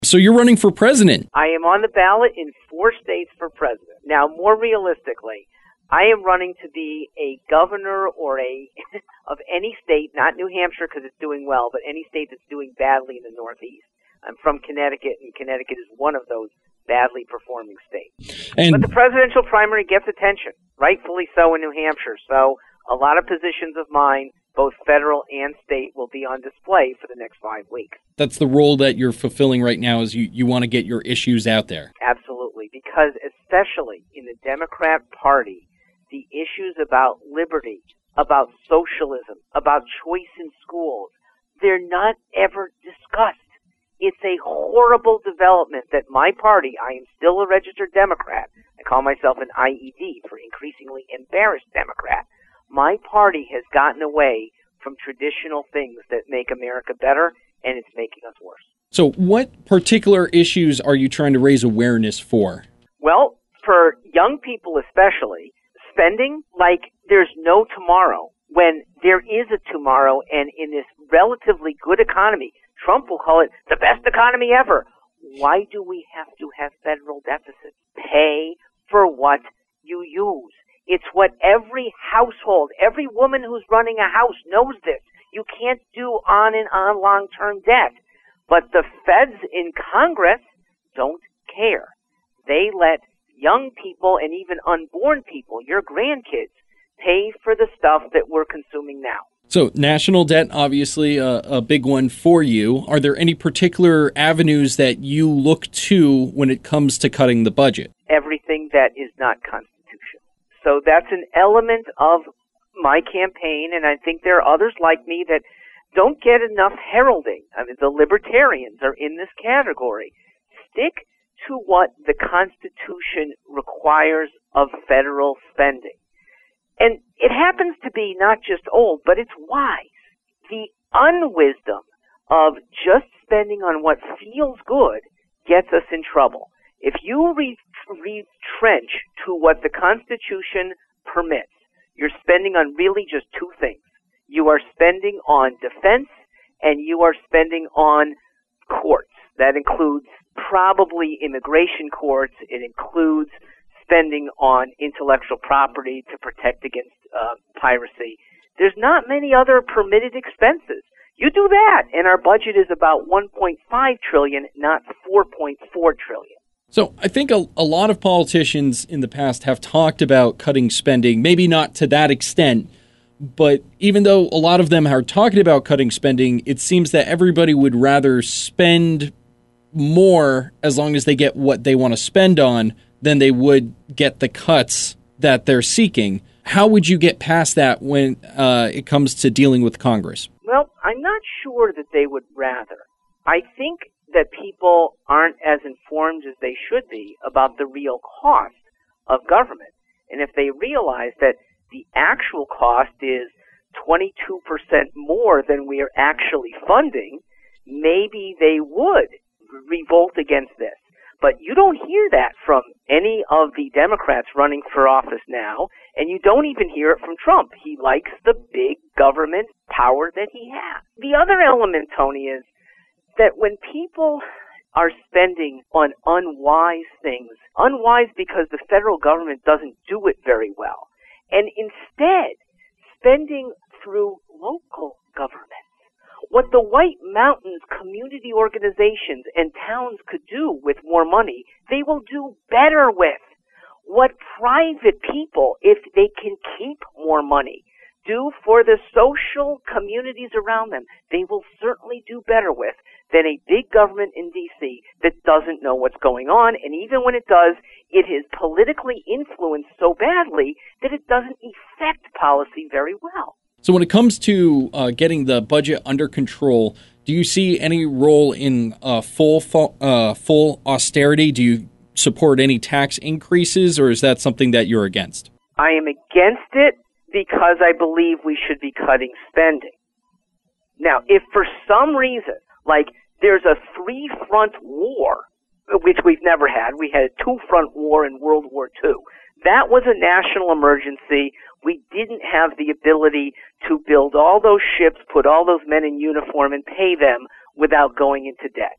So you're running for president. I am on the ballot in 4 states for president. Now, more realistically, I am running to be a governor or of any state, not New Hampshire because it's doing well, but any state that's doing badly in the Northeast. I'm from Connecticut, and Connecticut is one of those badly performing states. But the presidential primary gets attention, rightfully so in New Hampshire. So a lot of positions of mine, both federal and state, will be on display for the next 5 weeks. That's the role that you're fulfilling right now, is you want to get your issues out there. Absolutely, because especially in the Democrat Party, the issues about liberty, about socialism, about choice in schools, they're not ever discussed. It's a horrible development that my party, I am still a registered Democrat. I call myself an IED for increasingly embarrassed Democrat. My party has gotten away from traditional things that make America better, and it's making us worse. So what particular issues are you trying to raise awareness for? Well, for young people especially, spending like there's no tomorrow, when there is a tomorrow, and in this relatively good economy, Trump will call it the best economy ever. Why do we have to have federal deficits? Pay for what you use. It's what every household, every woman who's running a house knows this. You can't do on and on long-term debt. But the feds in Congress don't care. They let young people and even unborn people, your grandkids, pay for the stuff that we're consuming now. So national debt, obviously a big one for you. Are there any particular avenues that you look to when it comes to cutting the budget? Everything that is not constitutional. So that's an element of my campaign, and I think there are others like me that don't get enough heralding. I mean, the libertarians are in this category. Stick to what the Constitution requires of federal spending. And it happens to be not just old, but it's wise. The unwisdom of just spending on what feels good gets us in trouble. If you retrench to what the Constitution permits, you're spending on really just 2 things. You are spending on defense, and you are spending on courts. That includes probably immigration courts. It includes spending on intellectual property to protect against piracy. There's not many other permitted expenses. You do that, and our budget is about $1.5 trillion, not $4.4 trillion. So I think a lot of politicians in the past have talked about cutting spending, maybe not to that extent, but even though a lot of them are talking about cutting spending, it seems that everybody would rather spend more as long as they get what they want to spend on than they would get the cuts that they're seeking. How would you get past that when it comes to dealing with Congress? Well, I'm not sure that they would rather. I think that people aren't as informed as they should be about the real cost of government. And if they realize that the actual cost is 22% more than we are actually funding, maybe they would revolt against this. But you don't hear that from any of the Democrats running for office now, and you don't even hear it from Trump. He likes the big government power that he has. The other element, Tony, is that when people are spending on unwise things, unwise because the federal government doesn't do it very well, and instead spending through local government, what the White Mountains community organizations and towns could do with more money, they will do better with. What private people, if they can keep more money, do for the social communities around them, they will certainly do better with than a big government in D.C. that doesn't know what's going on, and even when it does, it is politically influenced so badly that it doesn't affect policy very well. So when it comes to getting the budget under control, do you see any role in full austerity? Do you support any tax increases, or is that something that you're against? I am against it because I believe we should be cutting spending. Now, if for some reason, like there's a 3-front war, which we've never had, we had a 2-front war in World War II. That was a national emergency. We didn't have the ability to build all those ships, put all those men in uniform, and pay them without going into debt.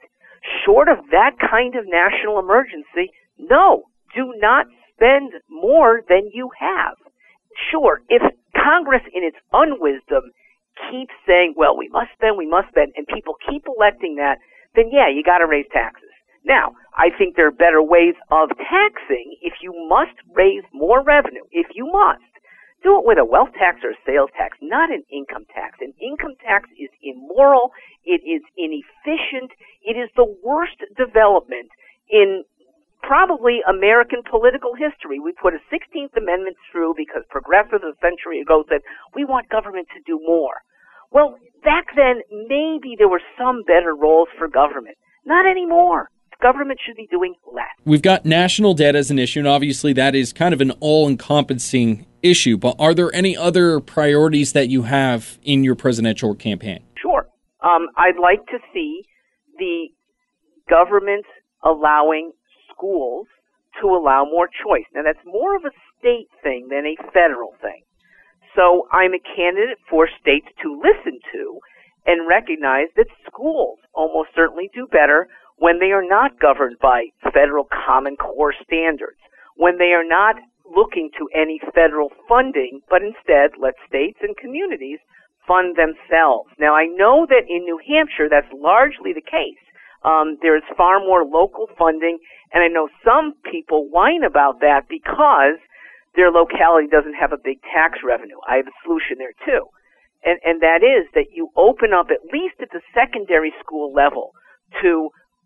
short of that kind of national emergency, no, do not spend more than you have. Sure, if Congress in its unwisdom keeps saying, well, we must spend, and people keep electing that, then yeah, you got to raise taxes. Now, I think there are better ways of taxing. If you must raise more revenue, if you must, do it with a wealth tax or a sales tax, not an income tax. An income tax is immoral. It is inefficient. It is the worst development in probably American political history. We put a 16th Amendment through because progressives a century ago said, we want government to do more. Well, back then, maybe there were some better roles for government. Not anymore. Government should be doing less. We've got national debt as an issue, and obviously that is kind of an all-encompassing issue. But are there any other priorities that you have in your presidential campaign? Sure. I'd like to see the government allowing schools to allow more choice. Now, that's more of a state thing than a federal thing. So I'm a candidate for states to listen to and recognize that schools almost certainly do better when they are not governed by federal Common Core standards, when they are not looking to any federal funding, but instead let states and communities fund themselves. Now, I know that in New Hampshire that's largely the case. There's far more local funding, and I know some people whine about that because their locality doesn't have a big tax revenue. I have a solution there too. And that is that you open up, at least at the secondary school level, to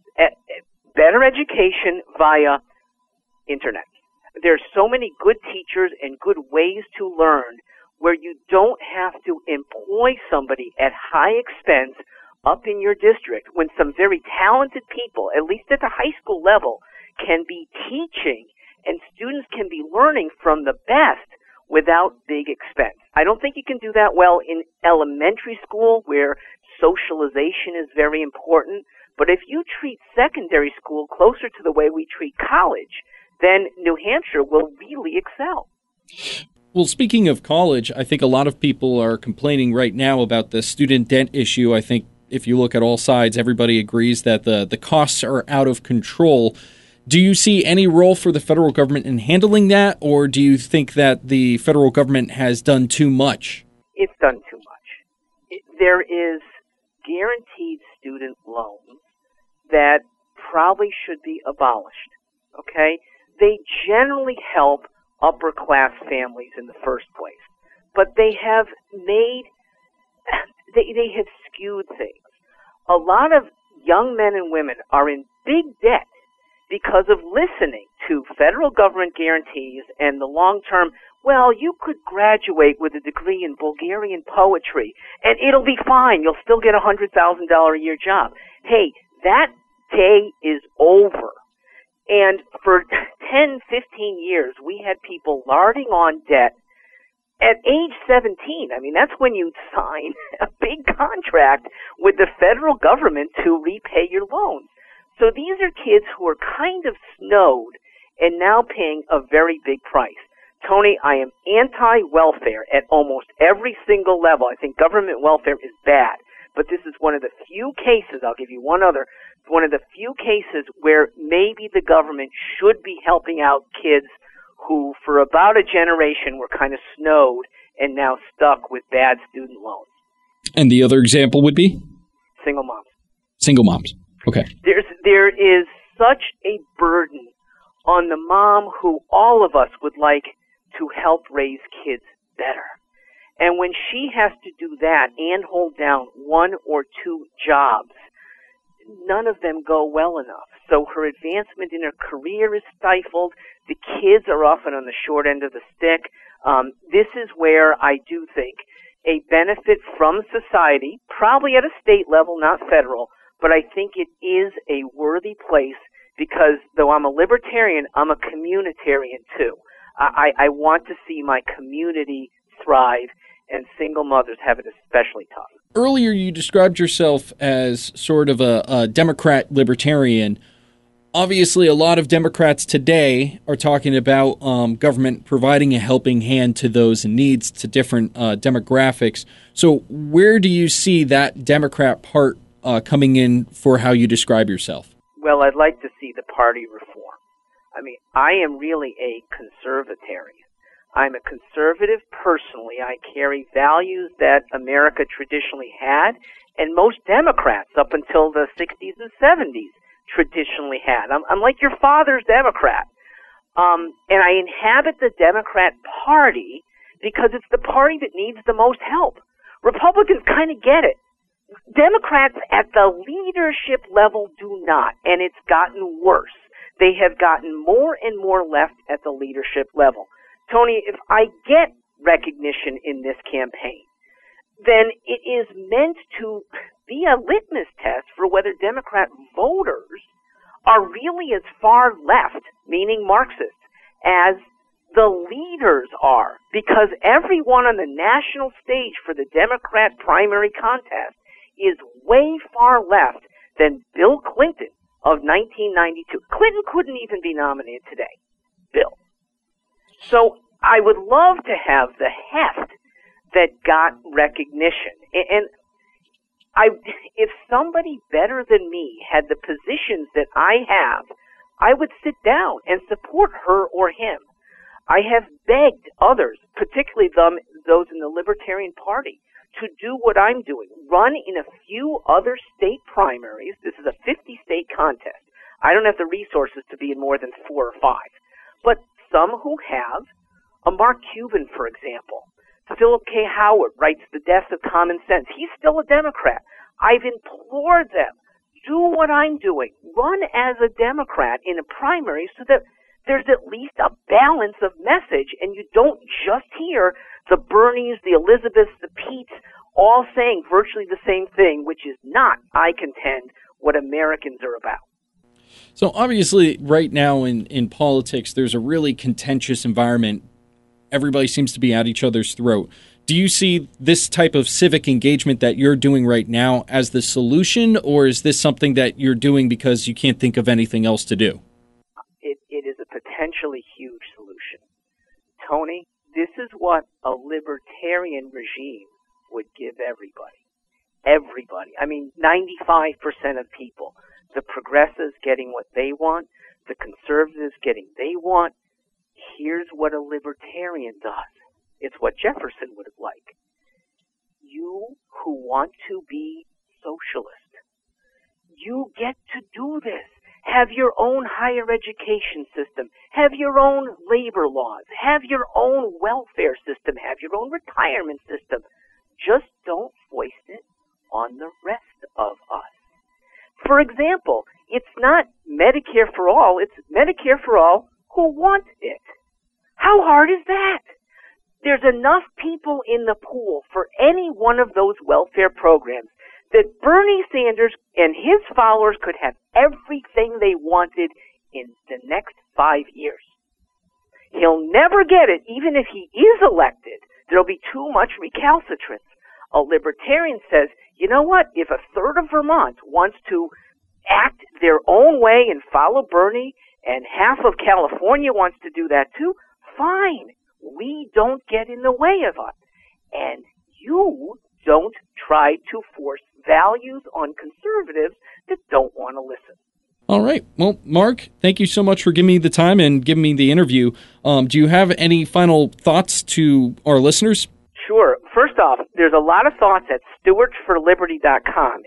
better education via internet. There's so many good teachers and good ways to learn where you don't have to employ somebody at high expense up in your district when some very talented people, at least at the high school level, can be teaching and students can be learning from the best without big expense. I don't think you can do that well in elementary school where socialization is very important. But if you treat secondary school closer to the way we treat college, then New Hampshire will really excel. Well, speaking of college, I think a lot of people are complaining right now about the student debt issue. I think if you look at all sides, everybody agrees that the costs are out of control. Do you see any role for the federal government in handling that, or do you think that the federal government has done too much? It's done too much. There is guaranteed student loans that probably should be abolished, okay? They generally help upper-class families in the first place, but they have they have skewed things. A lot of young men and women are in big debt because of listening to federal government guarantees and the long-term, well, you could graduate with a degree in Bulgarian poetry, and it'll be fine. You'll still get a $100,000 a year job. Hey, that day is over. And for 10, 15 years, we had people larding on debt at age 17. I mean, that's when you sign a big contract with the federal government to repay your loans. So these are kids who are kind of snowed and now paying a very big price. Tony, I am anti-welfare at almost every single level. I think government welfare is bad. But this is one of the few cases, I'll give you one other, one of the few cases where maybe the government should be helping out kids who for about a generation were kind of snowed and now stuck with bad student loans. And the other example would be? Single moms. Single moms. Okay. There is such a burden on the mom who all of us would like to help raise kids better. And when she has to do that and hold down one or two jobs, none of them go well enough. So her advancement in her career is stifled. The kids are often on the short end of the stick. This is where I do think a benefit from society, probably at a state level, not federal, but I think it is a worthy place because though I'm a libertarian, I'm a communitarian too. I want to see my community thrive, and single mothers have it especially tough. Earlier, you described yourself as sort of a Democrat libertarian. Obviously, a lot of Democrats today are talking about government providing a helping hand to those in needs, to different demographics. So where do you see that Democrat part coming in for how you describe yourself? Well, I'd like to see the party reform. I mean, I am really a conservatarian. I'm a conservative personally. I carry values that America traditionally had, and most Democrats up until the 60s and 70s traditionally had. I'm like your father's Democrat. And I inhabit the Democrat Party because it's the party that needs the most help. Republicans kind of get it. Democrats at the leadership level do not, and it's gotten worse. They have gotten more and more left at the leadership level. Tony, if I get recognition in this campaign, then it is meant to be a litmus test for whether Democrat voters are really as far left, meaning Marxist, as the leaders are. Because everyone on the national stage for the Democrat primary contest is way far left than Bill Clinton of 1992. Clinton couldn't even be nominated today. Bill. So I would love to have the heft that got recognition. And if somebody better than me had the positions that I have, I would sit down and support her or him. I have begged others, particularly those in the Libertarian Party, to do what I'm doing. Run in a few other state primaries. This is a 50-state contest. I don't have the resources to be in more than 4 or 5. But some who have, a Mark Cuban, for example. Philip K. Howard writes The Death of Common Sense. He's still a Democrat. I've implored them, do what I'm doing. Run as a Democrat in a primary so that there's at least a balance of message, and you don't just hear the Bernies, the Elizabeths, the Petes, all saying virtually the same thing, which is not, I contend, what Americans are about. So obviously right now in politics, there's a really contentious environment. Everybody seems to be at each other's throat. Do you see this type of civic engagement that you're doing right now as the solution, or is this something that you're doing because you can't think of anything else to do? It is a potentially huge solution. Tony, this is what a libertarian regime would give everybody. Everybody. I mean, 95% of people. The progressives getting what they want, the conservatives getting they want. Here's what a libertarian does. It's what Jefferson would have liked. You who want to be socialist, you get to do this. Have your own higher education system. Have your own labor laws. Have your own welfare system. Have your own retirement system. Just don't foist it on the rest of us. For example, it's not Medicare for all. It's Medicare for all who want it. How hard is that? There's enough people in the pool for any one of those welfare programs that Bernie Sanders and his followers could have everything they wanted in the next 5 years. He'll never get it, even if he is elected. There'll be too much recalcitrance. A libertarian says, you know what? If a third of Vermont wants to act their own way and follow Bernie, and half of California wants to do that too, fine. We don't get in the way of it. And you don't try to force values on conservatives that don't want to listen. All right. Well, Mark, thank you so much for giving me the time and giving me the interview. Do you have any final thoughts to our listeners? Sure. First off, there's a lot of thoughts at stewartforliberty.com,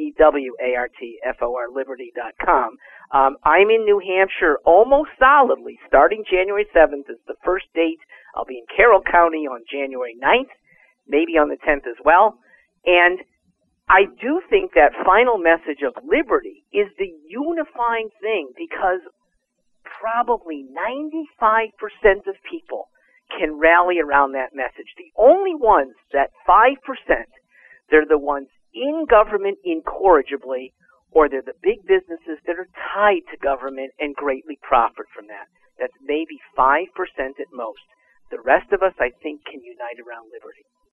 STEWARTFOR Liberty.com. I'm in New Hampshire almost solidly, starting January 7th is the first date. I'll be in Carroll County on January 9th, maybe on the 10th as well. And I do think that final message of liberty is the unifying thing, because probably 95% of people can rally around that message. The only ones, that 5%, they're the ones in government incorrigibly, or they're the big businesses that are tied to government and greatly profit from that. That's maybe 5% at most. The rest of us, I think, can unite around liberty.